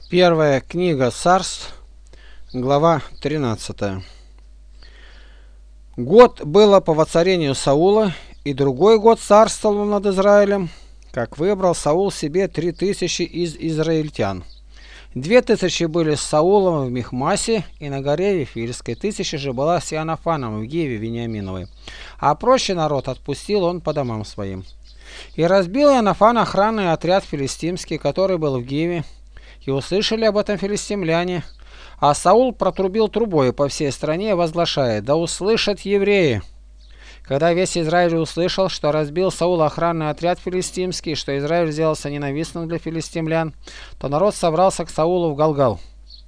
Первая книга Царств, глава 13. Год было по воцарению Саула, и другой год царствовал над Израилем, как выбрал Саул себе 3000 из израильтян. 2000 были с Саулом в Михмасе и на горе Вифильской, 1000 же была с Иоаннафаном в Гиве Вениаминовой, а прочий народ отпустил он по домам своим. И разбил Иоаннафан охранный отряд филистимский, который был в Гиве, и услышали об этом филистимляне. А Саул протрубил трубой по всей стране, возглашая: «Да услышат евреи!» Когда весь Израиль услышал, что разбил Саул охранный отряд филистимский, что Израиль сделался ненавистным для филистимлян, то народ собрался к Саулу в Галгал.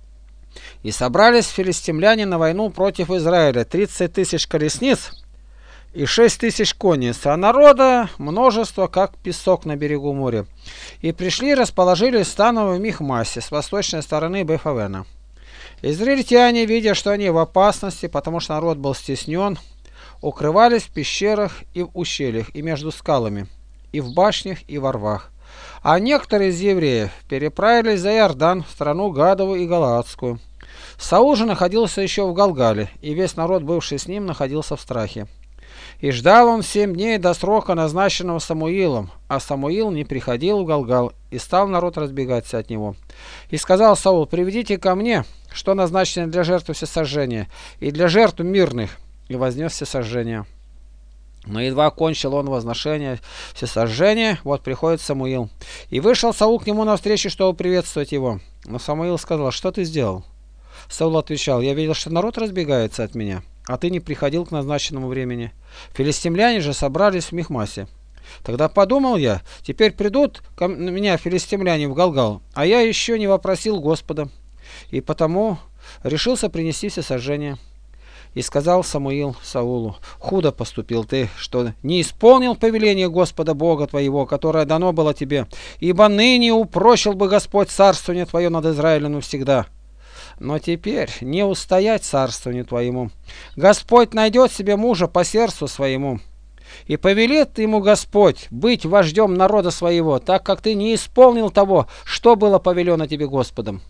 И собрались филистимляне на войну против Израиля 30 000 колесниц и 6 000 конниц, а народа множество, как песок на берегу моря. И пришли и расположились станом в Михмасе с восточной стороны Бефавена. Израильтяне, видя, что они в опасности, потому что народ был стеснен, укрывались в пещерах и в ущельях, и между скалами, и в башнях, и во рвах. А некоторые из евреев переправились за Иордан в страну Гадову и Галаадскую. Саул же находился еще в Галгале, и весь народ, бывший с ним, находился в страхе. И ждал он 7 дней до срока, назначенного Самуилом, а Самуил не приходил в Галгал, и стал народ разбегаться от него. И сказал Саул: «Приведите ко мне, что назначено для жертвы всесожжения, и для жертв мирных», и вознес всесожжение. Но едва кончил он возношение всесожжения, вот приходит Самуил. И вышел Саул к нему навстречу, чтобы приветствовать его. Но Самуил сказал: «Что ты сделал?» Саул отвечал: «Я видел, что народ разбегается от меня, а ты не приходил к назначенному времени. Филистимляне же собрались в Михмасе. Тогда подумал я: теперь придут ко меня филистимляне в Галгал, а я еще не вопросил Господа, и потому решился принести всесожжение». И сказал Самуил Саулу: «Худо поступил ты, что не исполнил повеление Господа Бога твоего, которое дано было тебе, ибо ныне упрочил бы Господь царствование твое над Израилем навсегда. Но теперь не устоять царствованию твоему. Господь найдет себе мужа по сердцу своему, и повелит ему Господь быть вождем народа своего, так как ты не исполнил того, что было повелено тебе Господом».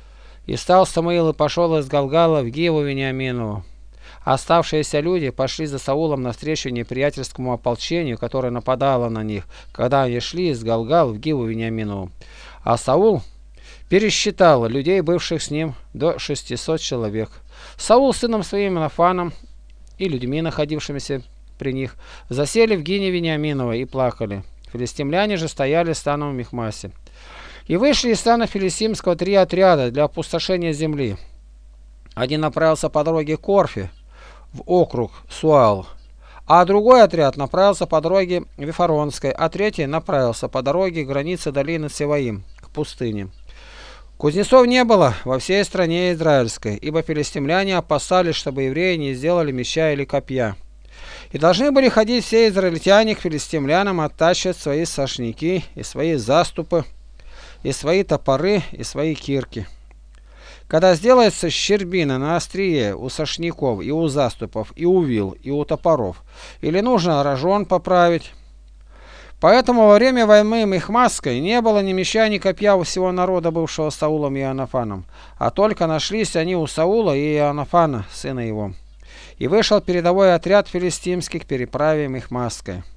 И встал Самуил и пошел из Галгала в Гиву Вениаминову. Оставшиеся люди пошли за Саулом навстречу неприятельскому ополчению, которое нападало на них, когда они шли из Галгала в Гиву Вениаминову. А Саул пересчитал людей, бывших с ним, до 600 человек. Саул с сыном своим Иоаннафаном и людьми, находившимися при них, засели в Гиве Вениаминовой и плакали. Филистимляне же стояли станом в Михмасе. И вышли из стана филистимского 3 отряда для опустошения земли. Один направился по дороге к Орфе, в округ Суал, а другой отряд направился по дороге Вифаронской, а третий направился по дороге к границе долины Севаим, к пустыне. Кузнецов не было во всей стране израильской, ибо филистимляне опасались, чтобы евреи не сделали меча или копья. И должны были ходить все израильтяне к филистимлянам, оттачивать свои сошники и свои заступы, и свои топоры, и свои кирки. Когда сделается щербина на острие у сошников и у заступов, и у вил, и у топоров, или нужно рожон поправить. Поэтому во время войны Михмасской не было ни меча, ни копья у всего народа, бывшего Саулом и Иоаннафаном, а только нашлись они у Саула и Иоаннафана, сына его. И вышел передовой отряд филистимских к переправе Михмасской.